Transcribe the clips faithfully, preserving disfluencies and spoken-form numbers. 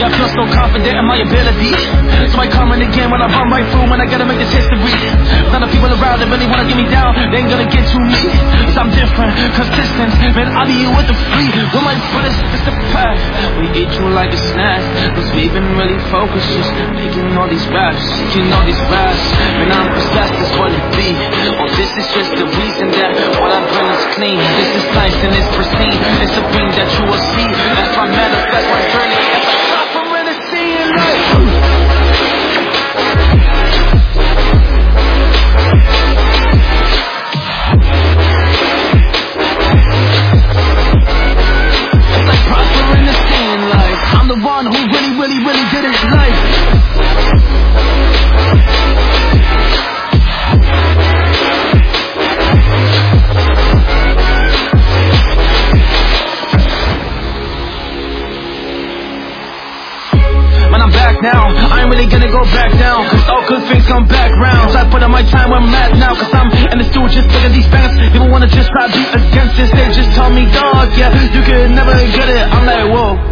I feel so confident in my ability. So I come in again when I run right through, when I gotta make this history. None of the people around that really wanna get me down, they ain't gonna get to me. Cause I'm different, consistent, man, I be you with the free. With my brothers, it's the path. We eat you like a snack, cause we've been really focused, just making all these raps, making all these raps. Man, I'm possessed, that's what it be. Oh, this is just the reason that what I bring is clean. This is nice and it's pristine, it's a thing that you will see. That's my manifest, my journey, as I stop from really seeing life. I'm the one who really, really, really did it life. When I'm back now, I ain't really gonna go back down, cause all good things come back round. So I put on my time where I'm at now, cause I'm in the studio just looking at these fans. People wanna just try to beat against this, they just tell me, dog, yeah, you could never get it. I'm like, whoa.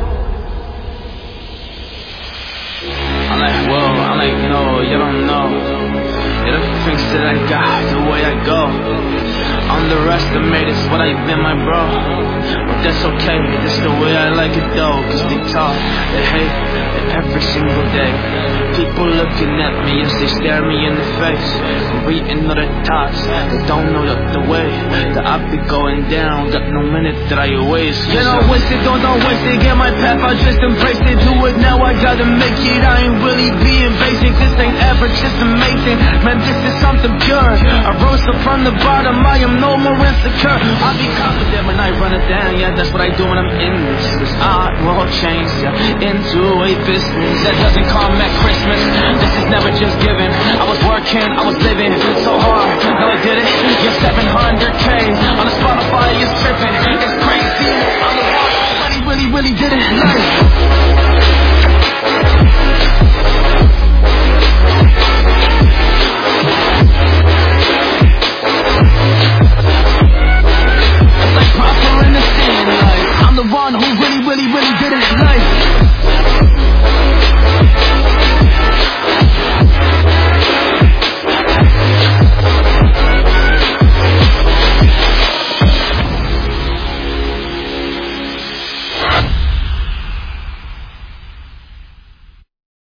I'm like, whoa, I'm like, no, you don't know. You don't think that I got the way I go. Underestimated what I've been, my bro. But that's okay, that's the way I like it though. Cause they talk, they hate it every single day. People looking at me as they stare me in the face, reading other thoughts, they don't know that the way that I be going down, got no minute that I waste. You don't waste it, don't, don't waste it. Get my path, I just embrace it. Do it now, I gotta make it. I ain't really being basic, this ain't ever just amazing. Man, this is something pure. I rose up from the bottom, I am no more insecure. I be confident when I run it down, yeah, that's what I do when I'm in this. Cause I will change, yeah, into a business that doesn't come at Christmas. This is never just given. I was working, I was living so hard, now I did it. Yeah, seven hundred K on the Spotify is tripping. It's crazy, I'm the one who really, really, really did it life.